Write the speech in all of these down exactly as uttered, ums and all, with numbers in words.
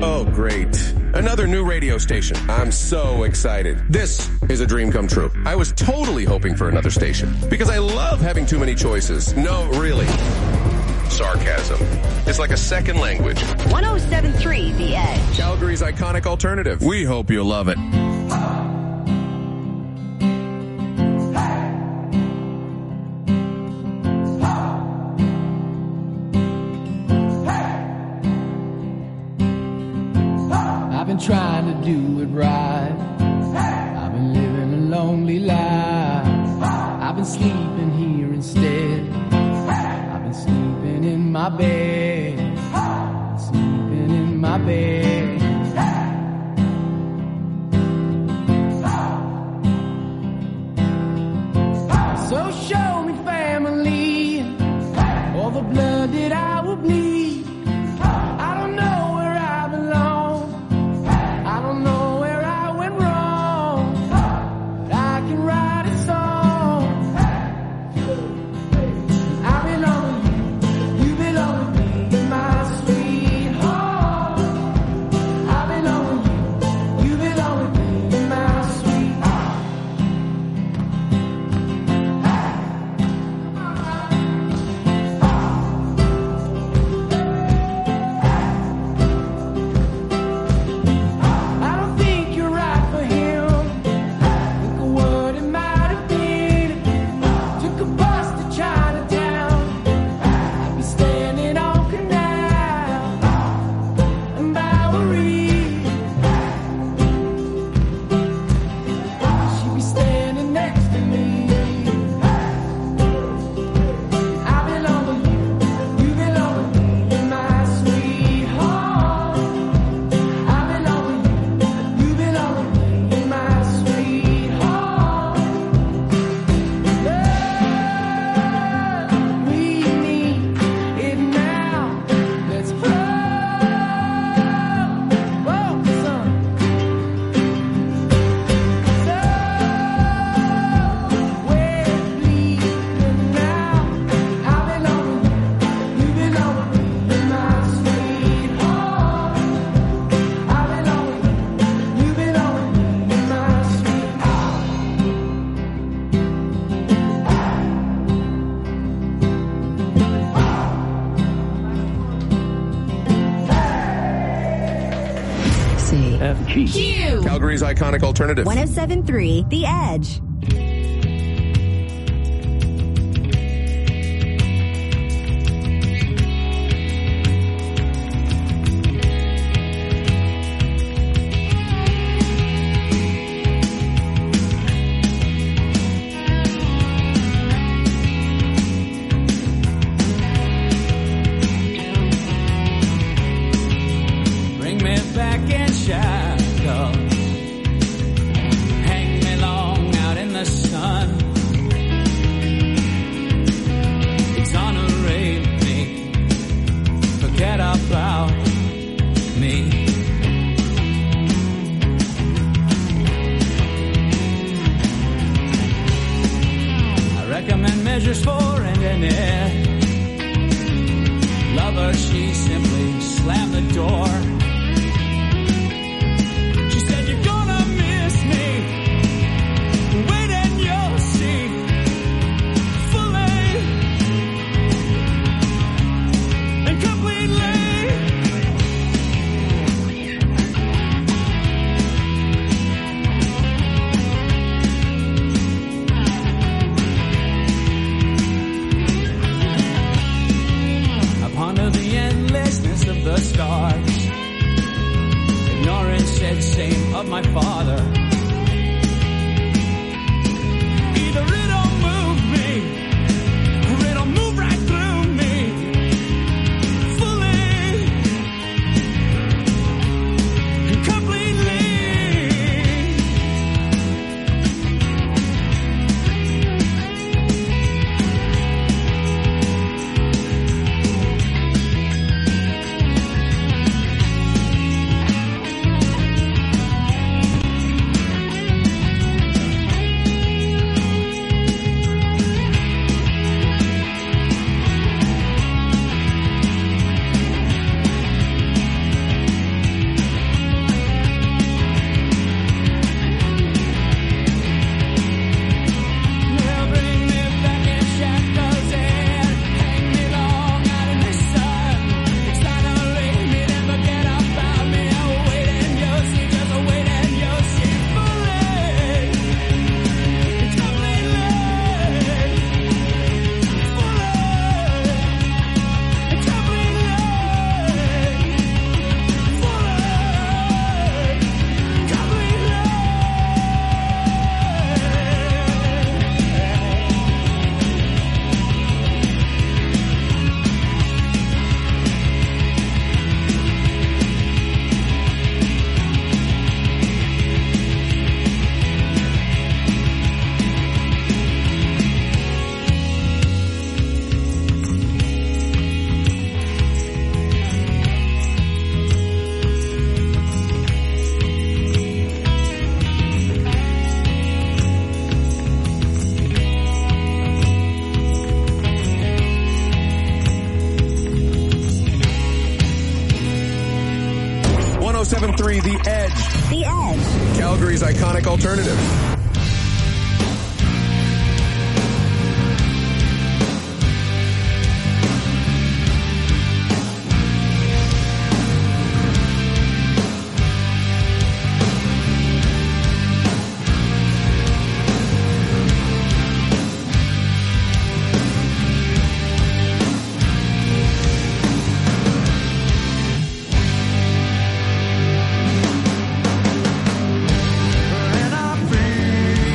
Oh, great. Another new radio station. I'm so excited. This is a dream come true. I was totally hoping for another station because I love having too many choices. No, really. Sarcasm. It's like a second language. one oh seven point three The Edge. Calgary's iconic alternative. We hope you love it. I've been trying to do it right. I've been living a lonely life. I've been sleeping here instead. I've been sleeping in my bed. Sleeping in my bed. So show me family, all the blood that I will bleed. I don't know where I belong. I don't know where I went wrong, but I can write a song. I belong with you, you belong with me, my sweet home. I belong with you, you belong with me, my sweet home. I don't think you're right for him. Think of what it might have been. Took a bus to Chinatown. I'd be standing on Canal and Bowery. She'd be standing next to me. I belong with you, you belong with me, my sweet home. I belong with you, you belong with me, my sweet home. Love, we need it now. Let's roll, roll the sun. So, we're bleeding now. I belong with you, you belong with me, my sweet home. I belong with you, you belong with me, my sweet home. C. F G. Q. Calgary's iconic alternative. one oh seven point three The Edge. Bring me back in shadows. Hang me long out in the sun. Exonerate me. Forget about me. I recommend measures for ending it. Lover, she simply slammed the door. She said, you're gonna miss me. Wait and you'll see. Fully and completely. I ponder the endlessness of the stars. Ignorance said same of my father. Either it'll move me, or it'll move right through me. Fully and completely. oh seven point three The Edge. The Edge. Calgary's iconic alternative. And I feel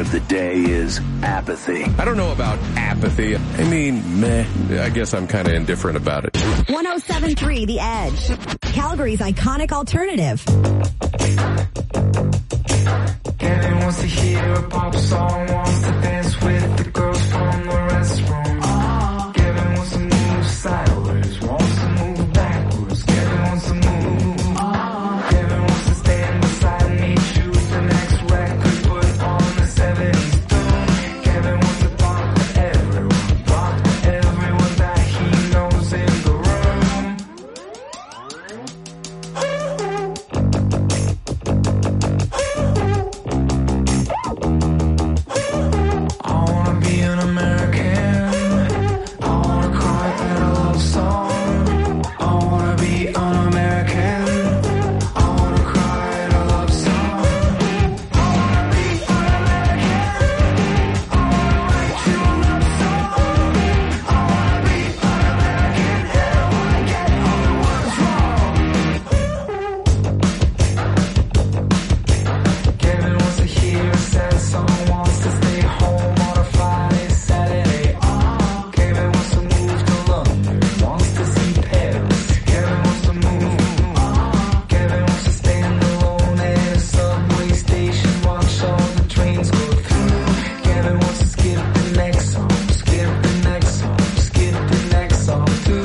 of the day is apathy. I don't know about apathy. I mean, meh. I guess I'm kind of indifferent about it. one oh seven point three The Edge. Calgary's iconic alternative. Kevin wants to hear a pop song, wants to dance with the girls from the restroom. Uh, Kevin wants to move sideways, wants to move backwards. Kevin wants to move. Uh, Kevin wants to stand beside me, choose the next record, put on the seventies tune. Kevin wants to talk to everyone, talk to everyone that he knows in the room. I wanna be an American. I wanna cry at a love song. I wanna be an American. I wanna cry at a love song. I wanna be an American. I wanna write you a love song. I wanna be an American. And I wanna get all the words wrong. Kevin wants to hear a sad song, wants to stay home on a Friday, Saturday. Ah, Kevin wants to move to London, wants to see Paris. Kevin wants to move. Ah, Kevin wants to stand alone at a subway station, watch all the trains go through. Kevin wants to skip the next song, skip the next song, skip the next song too.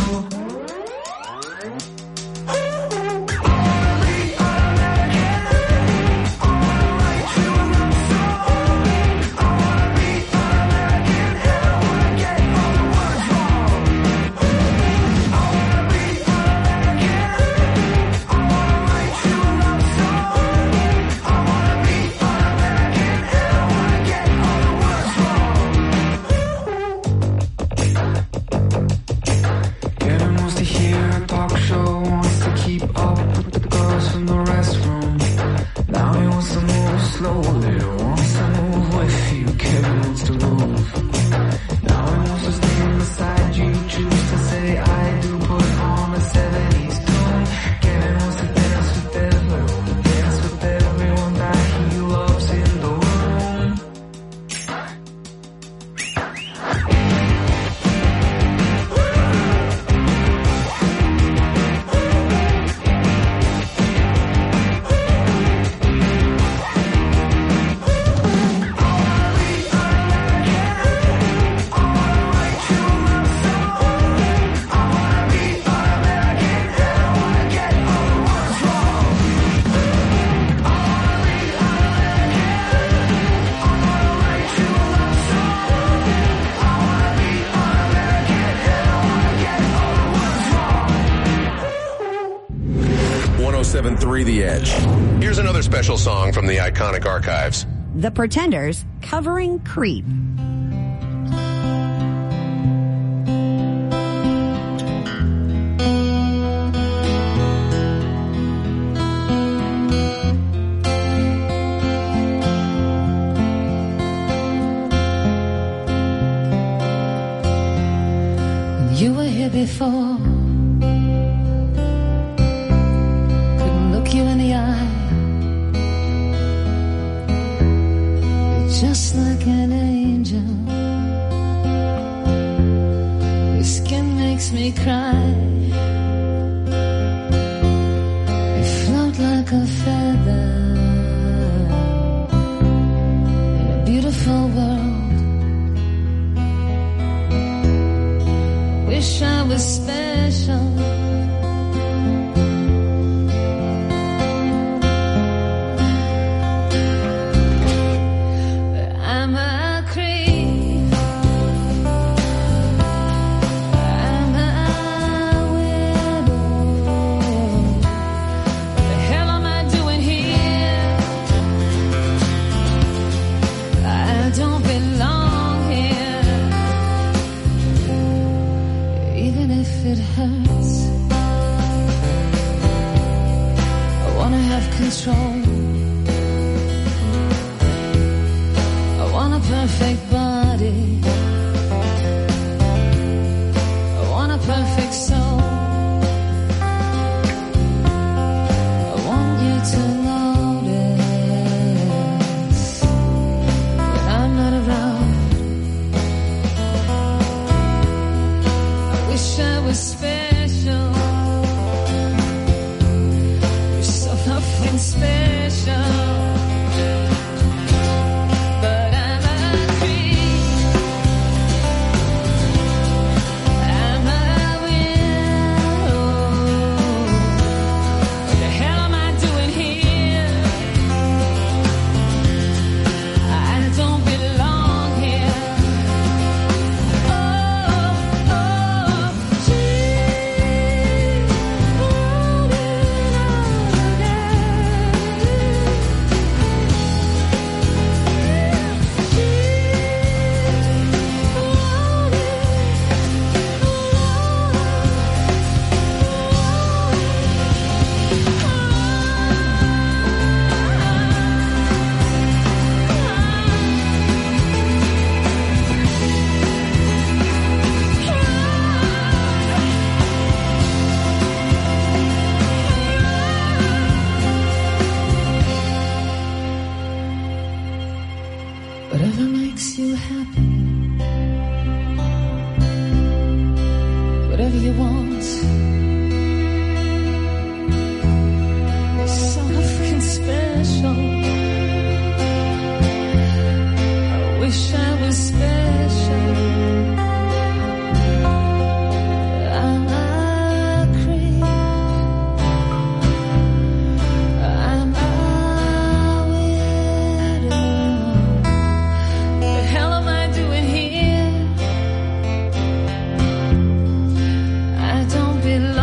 I wanna be an American. I wanna write you a love song. I wanna be an American. And I wanna get all the words wrong. I wanna be an American. I wanna write you a love song. I wanna be an American. And I wanna get all the words wrong. Kevin wants to hear a talk show, wants to keep up with the girls from the restroom. Now he wants to move slowly, wants to move with you. Kevin wants to move. Now he wants to stand beside you, choose to say I do, put on a seventies tune. Kevin wants to dance with everyone, dance with everyone that he loves in the room. one oh seven point three The Edge. Here's another special song from the iconic archives. The Pretenders covering Creep. You were here before. Couldn't look you in the eye. You're just like an angel. Your skin makes me cry. You float like a feather in a beautiful world. Wish I was special. But I'm a creep. I'm a widow. What the hell am I doing here? I don't belong here. Even if it hurts, I wanna have control. I want a perfect body. I want a perfect soul. I want you to notice Whatever makes you happy, whatever you want. You're so fucking special. I wish I was special. I'm a creep. I'm a widow. The hell am I doing here? I don't belong.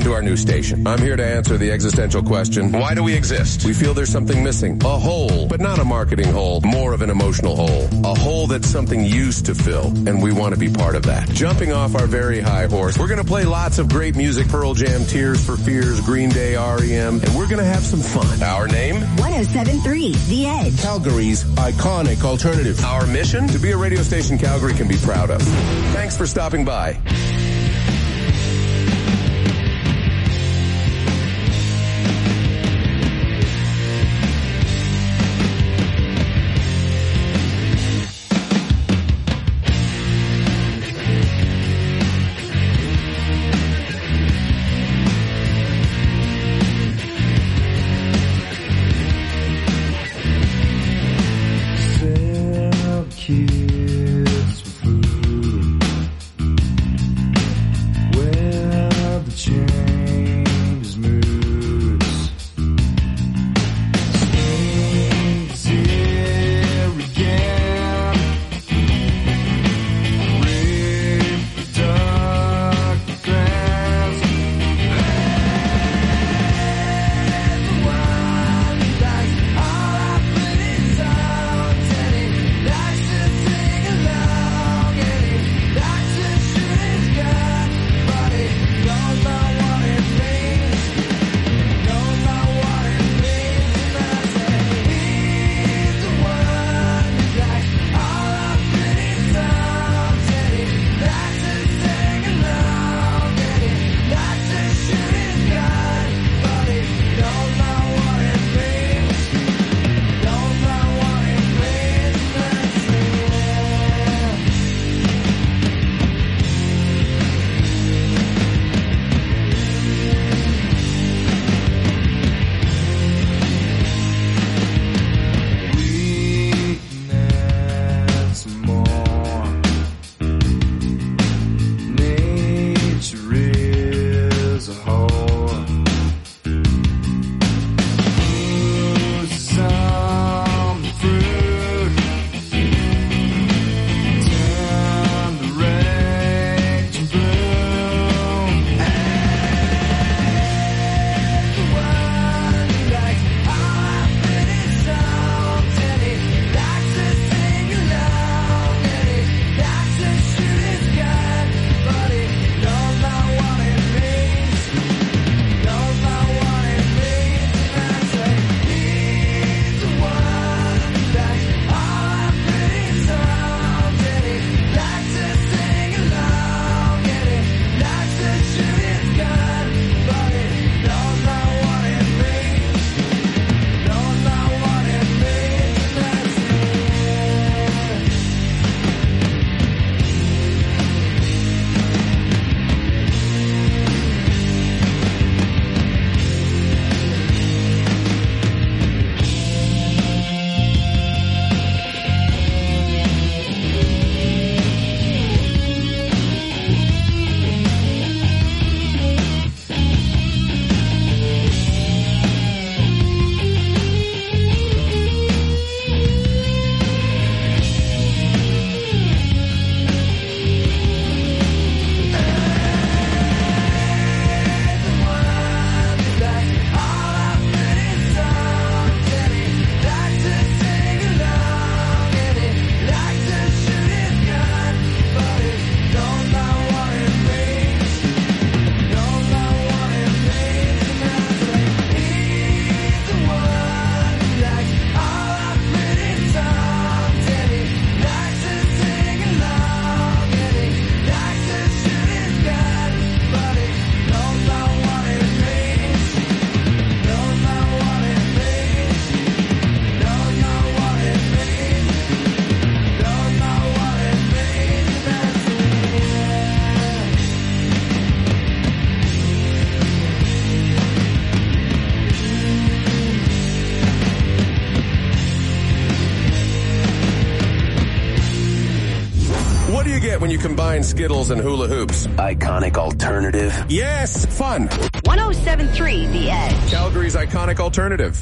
to our new station. I'm here to answer the existential question, why do we exist? We feel there's something missing. A hole, but not a marketing hole, more of an emotional hole. A hole that something used to fill, and we want to be part of that. Jumping off our very high horse, we're going to play lots of great music, Pearl Jam, Tears for Fears, Green Day, R E M, and we're going to have some fun. Our name? one oh seven point three The Edge. Calgary's iconic alternative. Our mission? To be a radio station Calgary can be proud of. Thanks for stopping by. When you combine Skittles and hula hoops. Iconic alternative. Yes, fun. one oh seven point three The Edge. Calgary's iconic alternative.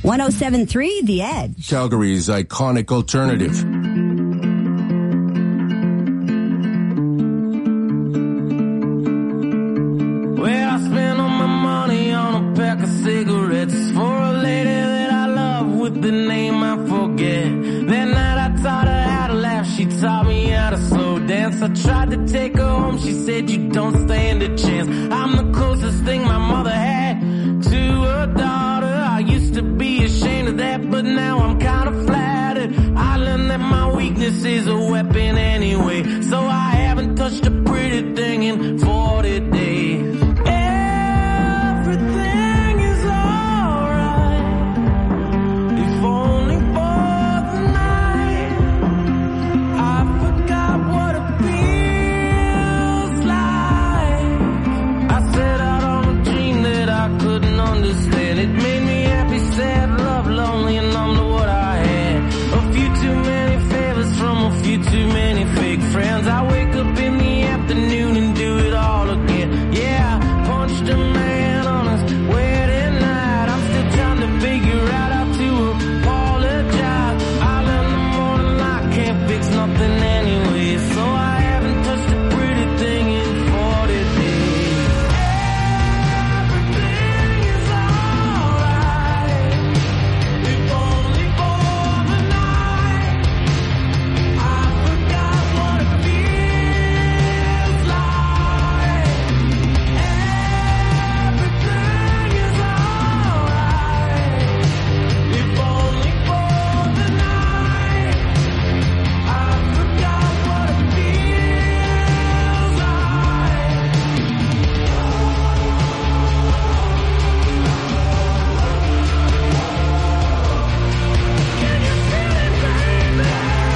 one oh seven point three The Edge. Calgary's iconic alternative. Well, I spent all my money on a pack of cigarettes for a lady that I love with the name I forget. That night I taught her how to laugh, she taught me how to slow dance. I tried to take her home, she said you don't stand a chance. I'm the closest thing my mother had to her daughter. I used to be ashamed of that, but now I'm kind of flattered. I learned that my weakness is a weapon anyway, so I haven't touched a pretty thing in forty days. Everything is alright, if only for the night. I forgot what it feels like. I set out on a dream that I couldn't understand. It made me happy, sad, love, lonely, and numb to what I had. A few too many favors from a few too many fake friends. I wake up in the afternoon and do it all again. Yeah, I punched a man on his wedding night. I'm still trying to figure out how to apologize. I learned the morning I can't fix nothing anyway, so I haven't touched a pretty thing in forty days. Everything is alright, if only for the night. I forgot what it feels like. Everything is alright, if only for the night. I forgot what it feels like. Can you feel it, baby?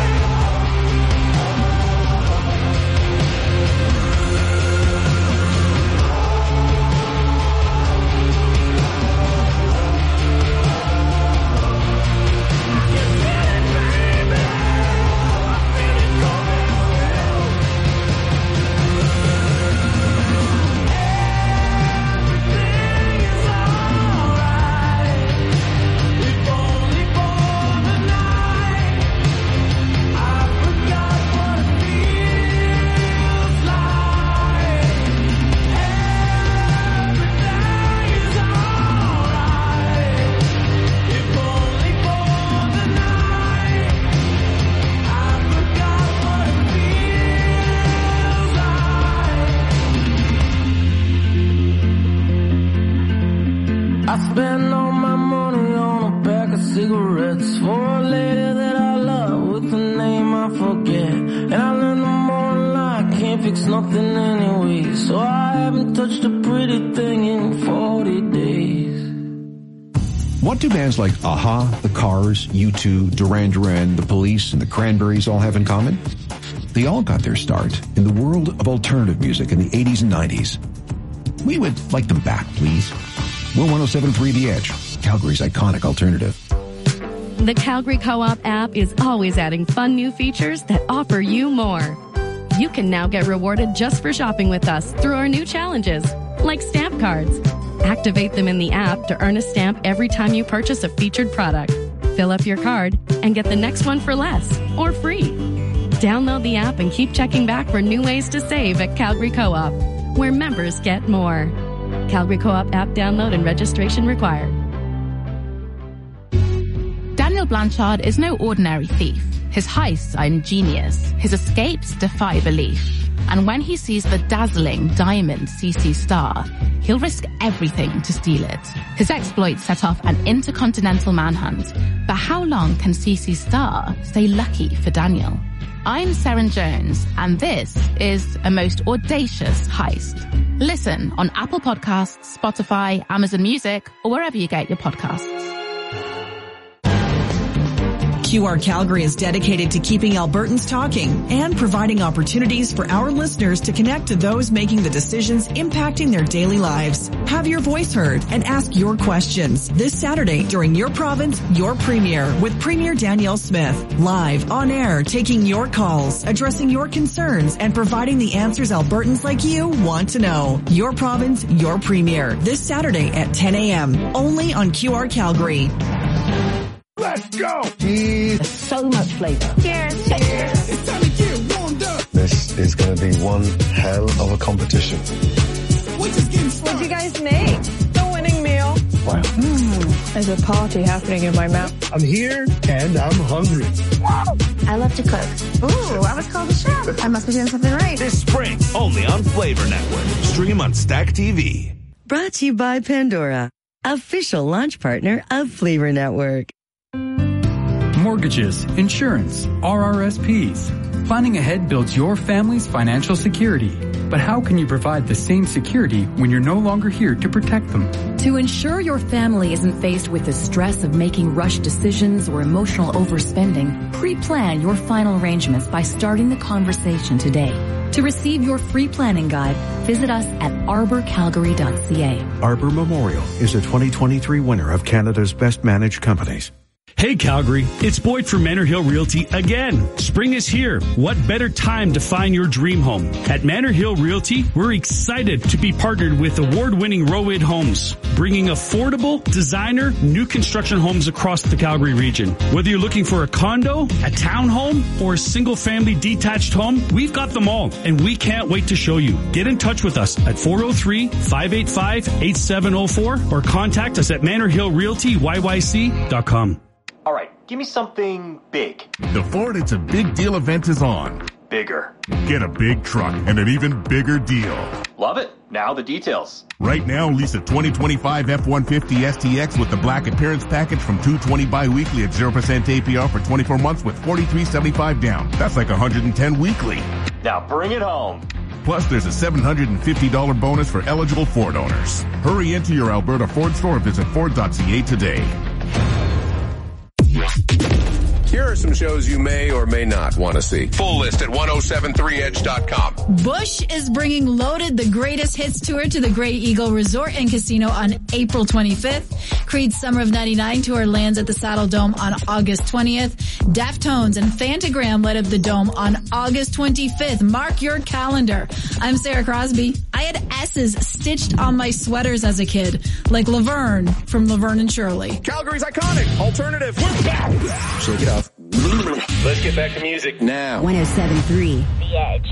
I spend all my money on a pack of cigarettes for a lady that I love with a name I forget. And I learned the morning I can't fix nothing anyway, so I haven't touched a pretty thing in forty days. What do bands like A-ha, The Cars, U two, Duran Duran, The Police, and The Cranberries all have in common? They all got their start in the world of alternative music in the eighties and nineties. We would like them back, please. We're one oh seven point three The Edge, Calgary's iconic alternative. The Calgary Co-op app is always adding fun new features that offer you more. You can now get rewarded just for shopping with us through our new challenges, like stamp cards. Activate them in the app to earn a stamp every time you purchase a featured product. Fill up your card and get the next one for less or free. Download the app and keep checking back for new ways to save at Calgary Co-op, where members get more. Calgary Co-op app download and registration required. Daniel Blanchard is no ordinary thief. His heists are ingenious. His escapes defy belief. And when he sees the dazzling diamond C C Star, he'll risk everything to steal it. His exploits set off an intercontinental manhunt. But how long can C C Star stay lucky for Daniel? I'm Seren Jones, and this is a most audacious heist. Listen on Apple Podcasts, Spotify, Amazon Music, or wherever you get your podcasts. Q R Calgary is dedicated to keeping Albertans talking and providing opportunities for our listeners to connect to those making the decisions impacting their daily lives. Have your voice heard and ask your questions this Saturday during Your Province, Your Premier with Premier Danielle Smith. Live, on air, taking your calls, addressing your concerns, and providing the answers Albertans like you want to know. Your Province, Your Premier this Saturday at ten a.m. only on Q R Calgary. Let's go. Cheers. So much flavor. Cheers. Cheers. It's time to get warmed up. This is going to be one hell of a competition. What'd you guys make? The winning meal. Wow. Mm, there's a party happening in my mouth. I'm here and I'm hungry. I love to cook. Ooh, I was called a chef. I must be doing something right. This spring, only on Flavor Network. Stream on Stack T V. Brought to you by Pandora, official launch partner of Flavor Network. Mortgages, insurance, R R S Ps. Planning ahead builds your family's financial security. But how can you provide the same security when you're no longer here to protect them? To ensure your family isn't faced with the stress of making rushed decisions or emotional overspending, pre-plan your final arrangements by starting the conversation today. To receive your free planning guide, visit us at arbor calgary dot c a. Arbor Memorial is a twenty twenty-three winner of Canada's Best Managed Companies. Hey Calgary, it's Boyd from Manor Hill Realty again. Spring is here. What better time to find your dream home? At Manor Hill Realty, we're excited to be partnered with award-winning Roid Homes, bringing affordable, designer, new construction homes across the Calgary region. Whether you're looking for a condo, a townhome, or a single-family detached home, we've got them all, and we can't wait to show you. Get in touch with us at four oh three, five eight five, eight seven oh four or contact us at manor hill realty y y c dot com. All right, give me something big. The Ford It's a Big Deal event is on. Bigger. Get a big truck and an even bigger deal. Love it. Now the details. Right now, lease a twenty twenty-five F one fifty S T X with the black appearance package from two hundred twenty bi-weekly at zero percent A P R for twenty-four months with forty-three seventy-five down. That's like one hundred ten weekly. Now bring it home. Plus, there's a seven hundred fifty dollars bonus for eligible Ford owners. Hurry into your Alberta Ford store or visit ford dot c a today. Here are some shows you may or may not want to see. Full list at ten seventy-three edge dot com. Bush is bringing Loaded, the Greatest Hits Tour to the Grey Eagle Resort and Casino on April twenty-fifth. Creed's Summer of ninety-nine tour lands at the Saddle Dome on August twentieth. Deftones and Fantagram light up the Dome on August twenty-fifth. Mark your calendar. I'm Sarah Crosby. I had S's stitched on my sweaters as a kid, like Laverne from Laverne and Shirley. Calgary's iconic alternative. We're back. Shake it off. Let's get back to music now. ten seventy-three The Edge.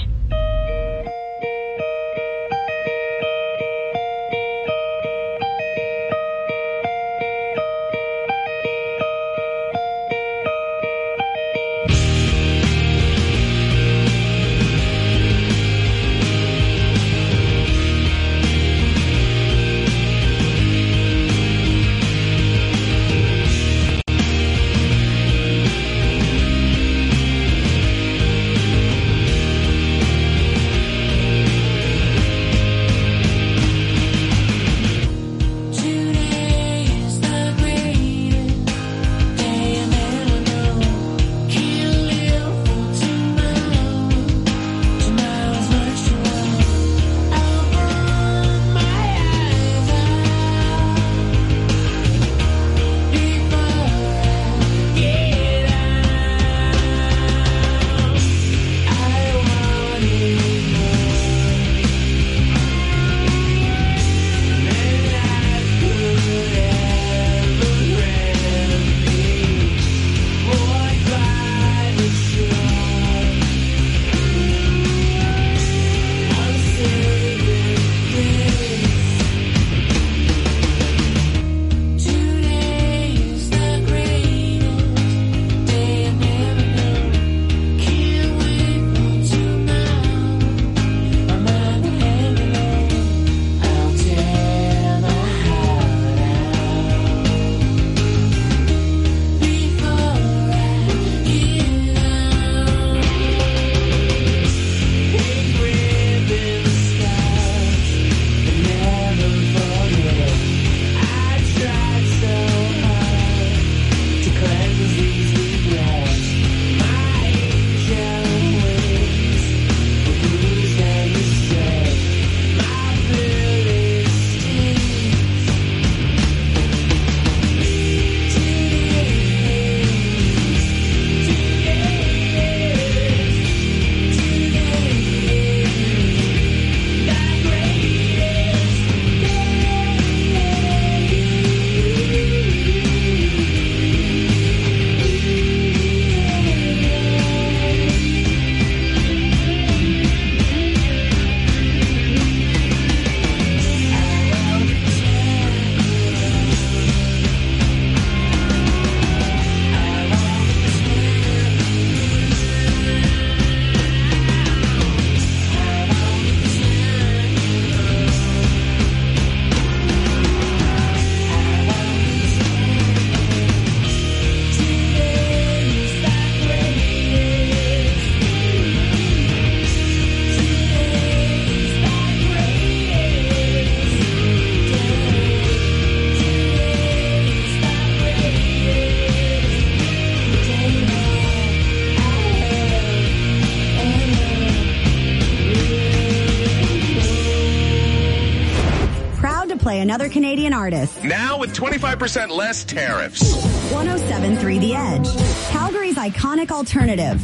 another Canadian artist. Now with twenty-five percent less tariffs. one oh seven point three The Edge. Calgary's iconic alternative.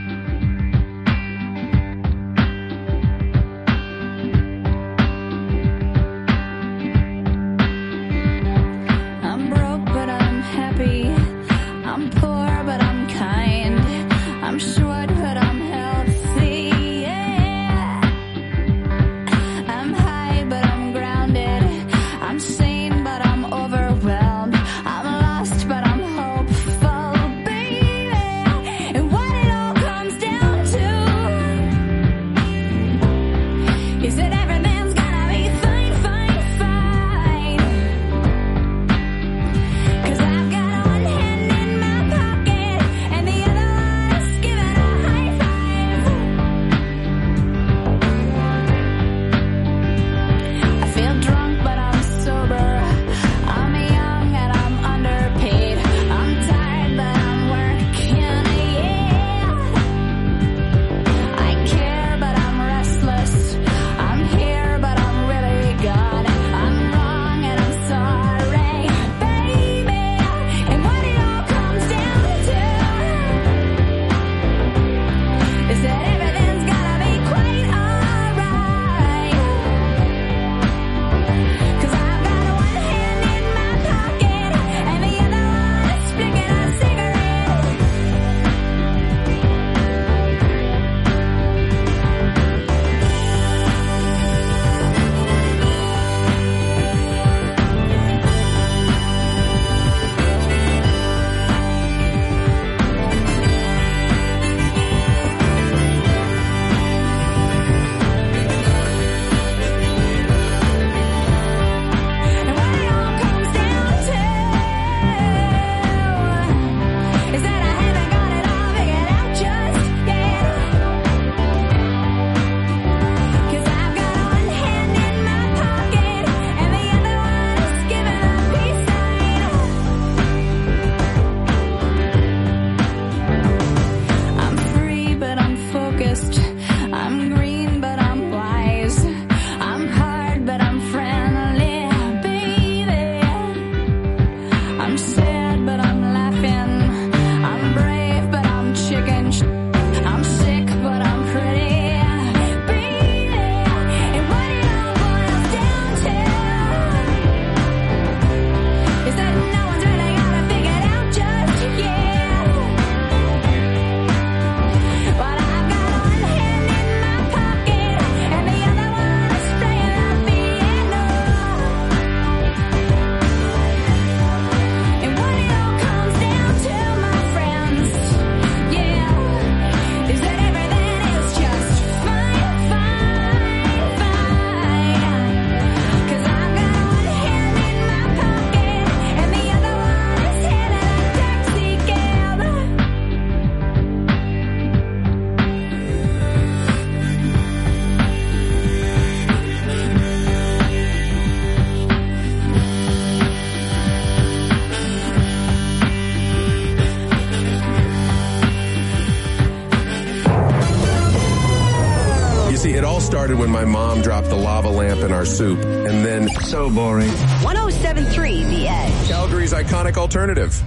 I'm broke, but I'm happy. I'm poor, but I'm kind. I'm short, but I'm healthy. Yeah. I'm high, but I'm grounded. I'm sane, but I'm overwhelmed. I'm lost, but I'm hopeful, baby. And what it all comes down to is that everything's gonna be fine, fine, fine. 'Cause I've got one hand in my pocket and the other one's giving a high five. I feel drunk, but I'm sober. I'm young and I'm underpaid. I'm tired, but I'm working, yeah. I care, but I'm restless. I'm here, but I'm really gone. I'm wrong and I'm sorry, baby. And what it all comes down to is that everything's gonna be quite alright. 'Cause I've got one hand in my pocket and the other one is flicking a cigarette. And what it all comes down to is that I haven't got it all figured out just yet. 'Cause I've got one hand in my pocket and the other one is giving a peace sign. I'm free, but I'm focused. I'm green, but I'm wise. I'm hard, but I'm friendly, baby. I'm sad, but I'm laughing. I'm brave, but I'm chicken. sh- I'm sick, but I'm pretty, baby. And what it all boils down to is that no one's really got it figured out just yet. But I've got one hand in my pocket and the other one is playing the piano. And what it all comes down to, my friends, yeah, is that everything is just fine, fine, fine. 'Cause I've got one hand in my pocket and the other one is hailing a taxi cab. You see, it all started when my mom dropped the lava lamp in our soup, and then So boring. one oh seven point three The Edge. Calgary's iconic alternative.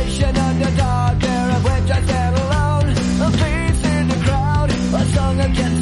Against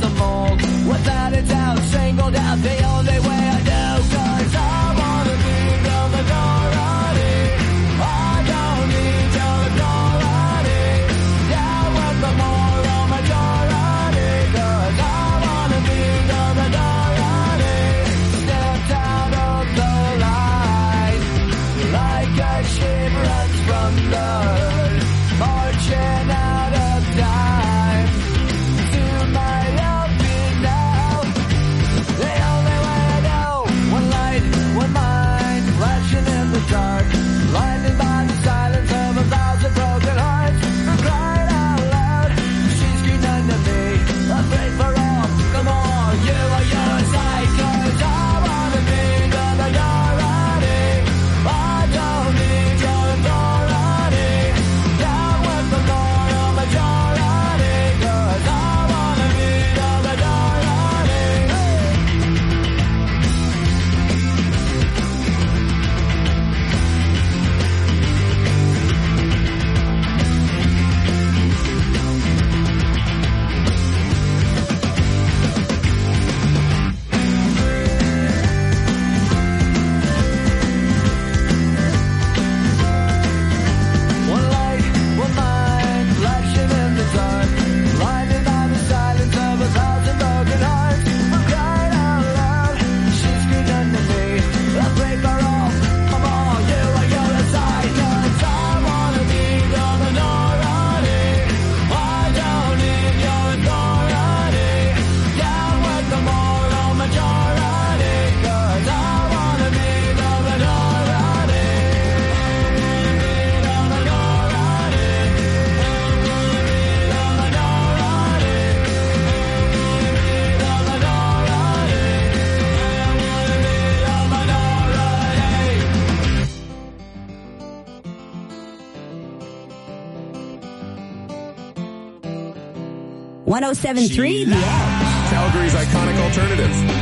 one oh seven point three The Edge. Calgary's iconic alternative.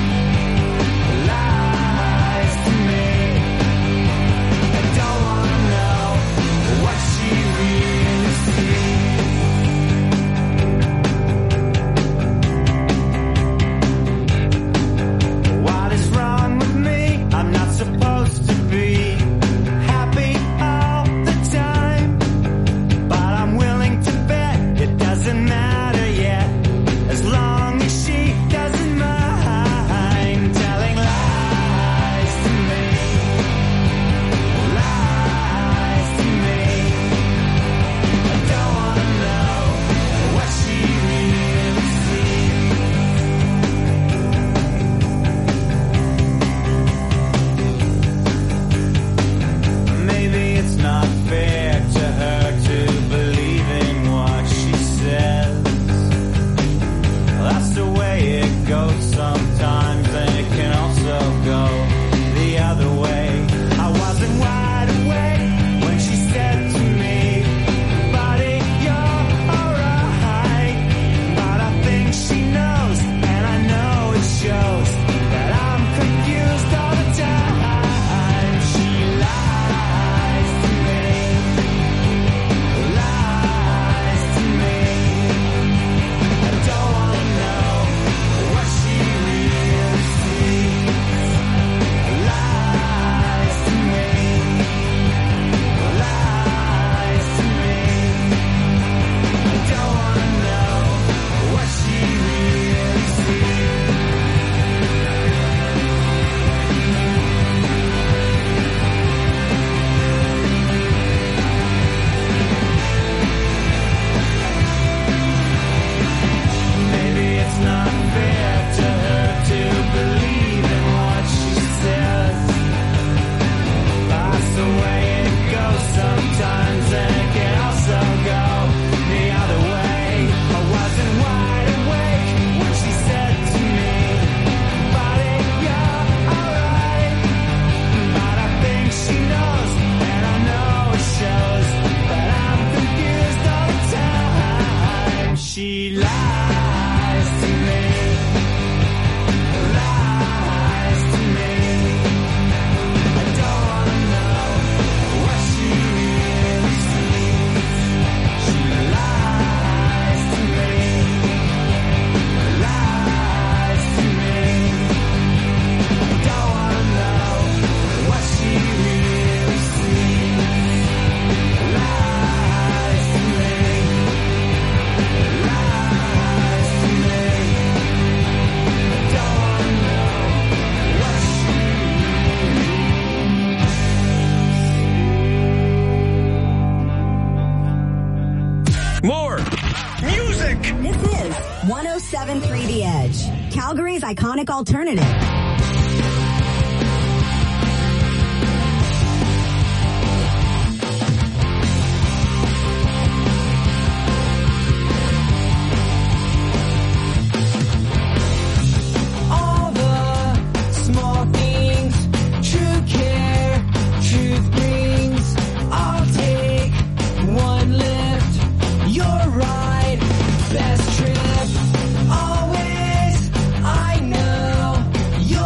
one oh seven point three The Edge, Calgary's iconic alternative. Best trip, always, I know.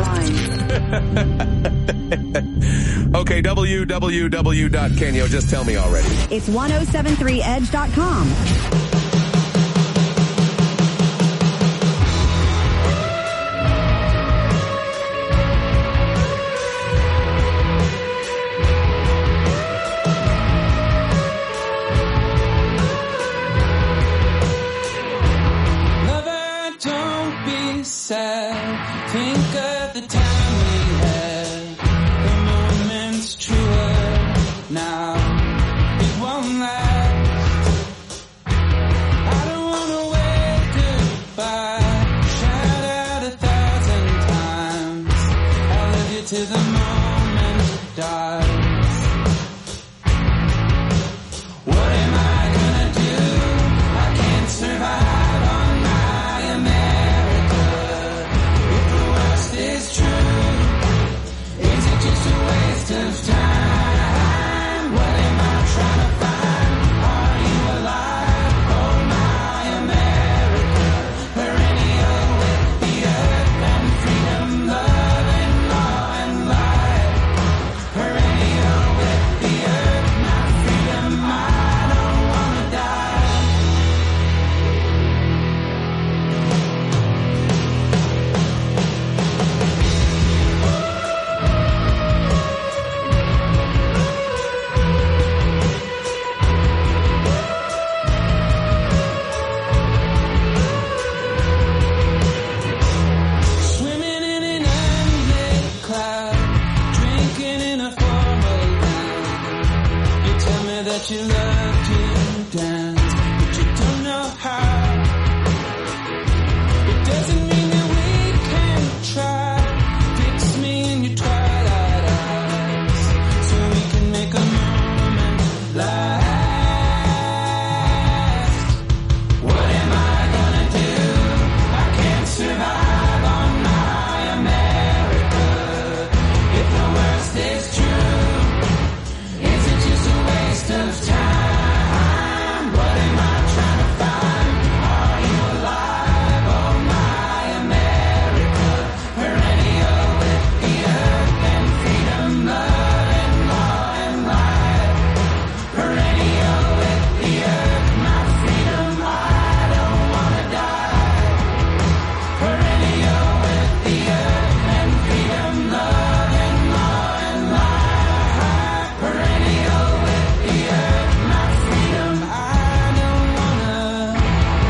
Okay, w w w dot kenyo. Just tell me already. It's ten seventy-three edge dot com. Lover, don't be sad. Think of the time we had. The moment's truer now. It won't last. I don't wanna wave goodbye. Shout out a thousand times. I love you till the moment dies. What am I gonna do? I can't survive on my America. If the worst is true, is it just a waste of time? What am I trying to find? Are you alive? Oh my America. Perennial with the earth and freedom, love and law and life. Perennial with the earth, my freedom, I don't wanna die. Swimming in an unlit cloud, drinking in a formal gown. You tell me that you love to dance, but you don't know how. It doesn't mean that we can't try. Fix me in your twilight eyes, so we can make a moment last. What am I gonna do? I can't survive on my America. If the worst is true, is it just a waste of time? What am I trying to find? Are you alive? Oh my America. Perennial with the earth and freedom, love and law and life. Perennial with the earth, my freedom, I don't wanna die. Perennial with the earth and freedom, love and law and life. Perennial with the earth, my freedom, I don't wanna.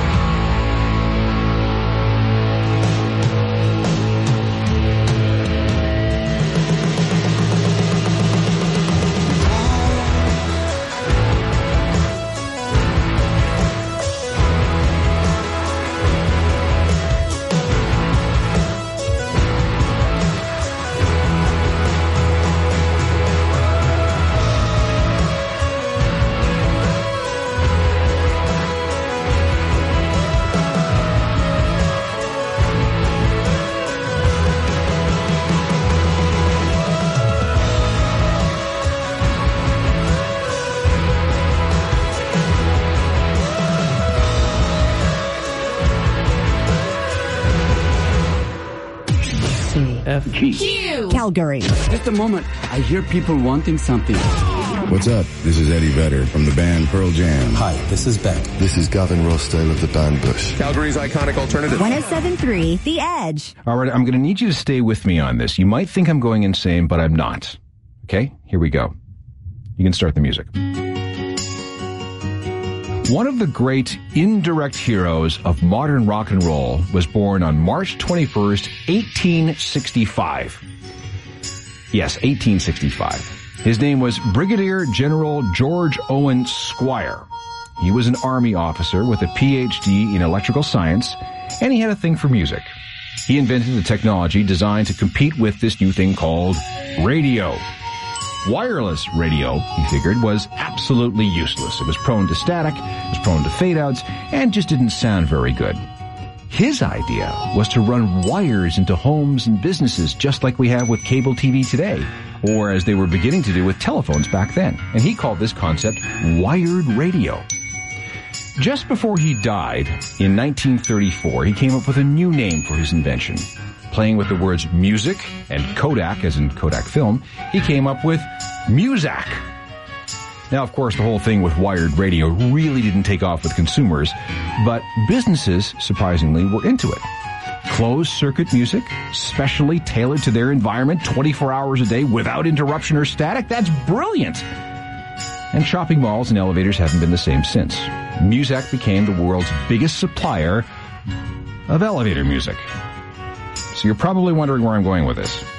F G. Q. Calgary. Just a moment. I hear people wanting something. What's up? This is Eddie Vedder from the band Pearl Jam. Hi, this is Beck. This is Gavin Rossdale of the band Bush. Calgary's iconic alternative. ten seventy-three The Edge. All right, I'm going to need you to stay with me on this. You might think I'm going insane, but I'm not. Okay, here we go. You can start the music. One of the great indirect heroes of modern rock and roll was born on March twenty-first, eighteen sixty-five. Yes, eighteen sixty-five. His name was Brigadier General George Owen Squire. He was an army officer with a P H D in electrical science, and he had a thing for music. He invented a technology designed to compete with this new thing called radio. Wireless radio, he figured, was absolutely useless. It was prone to static, it was prone to fade-outs, and just didn't sound very good. His idea was to run wires into homes and businesses just like we have with cable T V today, or as they were beginning to do with telephones back then. And he called this concept wired radio. Just before he died, in nineteen thirty-four, he came up with a new name for his invention. Playing with the words music and Kodak, as in Kodak film, he came up with Muzak. Now, of course, the whole thing with wired radio really didn't take off with consumers, but businesses, surprisingly, were into it. Closed-circuit music, specially tailored to their environment twenty-four hours a day without interruption or static, that's brilliant! And shopping malls and elevators haven't been the same since. Muzak became the world's biggest supplier of elevator music. So you're probably wondering where I'm going with this.